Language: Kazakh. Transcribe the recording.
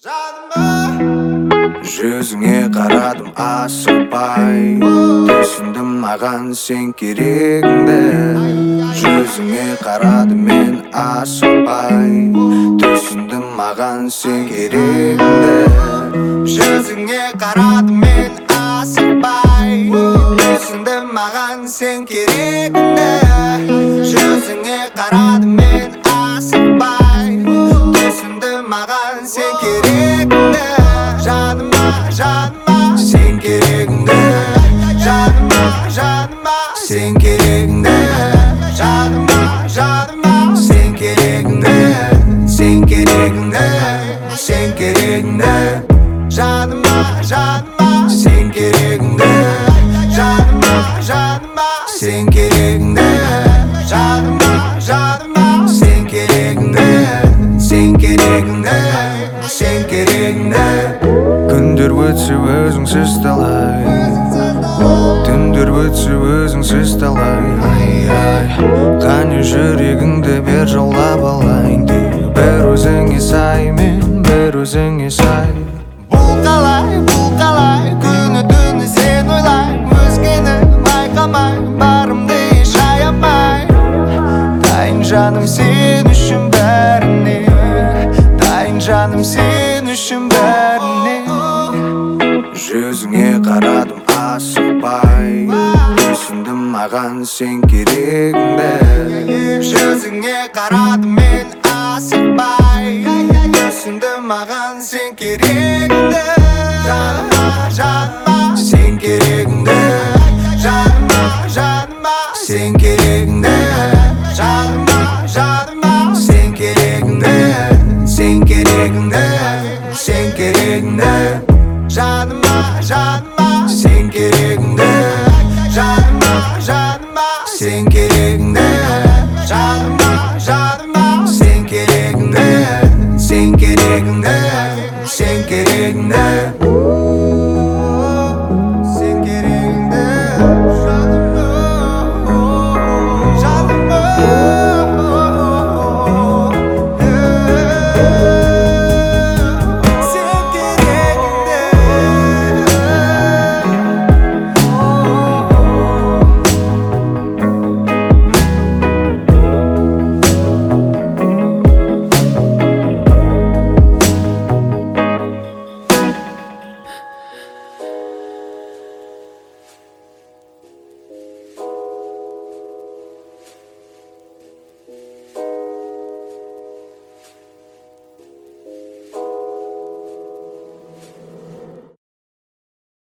Жүзіңе қарадым асықпай, түсіндім маған сен керегіңді. Жүзіңе қарадым мен асықпай, түсіндім маған сен керегіңді. Жүзіңе қарадым мен асықпай, түсіндім маған сен керегіңді. Жүзіңе қарадым мен асықпай, түсіндім маған сен керегіңді. Жаныма, жаныма, сен керегіңді. Жаныма, жаныма, сен керегіңді. Жаныма, жаныма, сен керегіңді. Сен керегіңді, сен керегіңді. Жаныма, жаныма, сен керегіңді. Жаныма, жаныма, сен керегіңді. Жаныма, жаныма, сен керегіңді. Сен керегіңді, сен керегіңді. Күндер өтсе өзіңсіз талай, түндер өтсе өзіңсіз талай. Қане жүрегіңді бер жаулап алайын. Бір өзіңе сай, мен бір өзіңе сай. Бұл қалай, күні түні сен ойлай. Өзгені байқамай, барымды еш аямай. Дайын жаным сен үшін бәріне, дайын жаным сен үшін бәріне. Жүзіңе қарадым асықпай, түсіндім маған сен керегіңді. Жүзіңе қарадым мен асықпай, түсіндім маған сен керегіңді. Жаныма, жаныма, сен керегіңді. Жаныма, жаныма, сен керегіңді. Жаныма, жаныма, сен керегіңді. Сен керегіңді, сен керегіңді. Жаныма, жаныма, сен керегіңді. Жаныма, жаныма, сен керегіңді. Жаныма, жаныма, сен керегіңді. Сен керегіңді.